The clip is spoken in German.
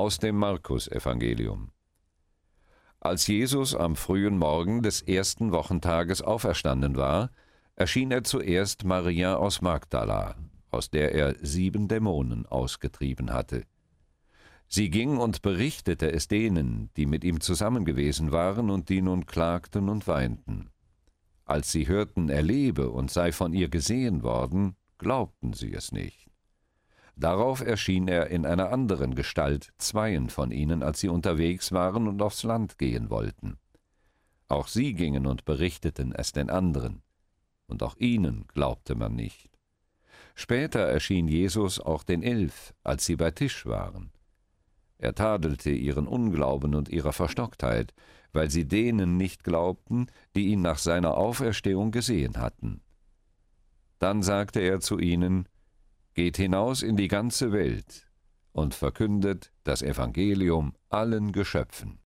Aus dem Markus-Evangelium. Als Jesus am frühen Morgen des ersten Wochentages auferstanden war, erschien er zuerst Maria aus Magdala, aus der er 7 Dämonen ausgetrieben hatte. Sie ging und berichtete es denen, die mit ihm zusammen gewesen waren und die nun klagten und weinten. Als sie hörten, er lebe und sei von ihr gesehen worden, glaubten sie es nicht. Darauf erschien er in einer anderen Gestalt 2 von ihnen, als sie unterwegs waren und aufs Land gehen wollten. Auch sie gingen und berichteten es den anderen, und auch ihnen glaubte man nicht. Später erschien Jesus auch den 11, als sie bei Tisch waren. Er tadelte ihren Unglauben und ihre Verstocktheit, weil sie denen nicht glaubten, die ihn nach seiner Auferstehung gesehen hatten. Dann sagte er zu ihnen: Geht hinaus in die ganze Welt und verkündet das Evangelium allen Geschöpfen.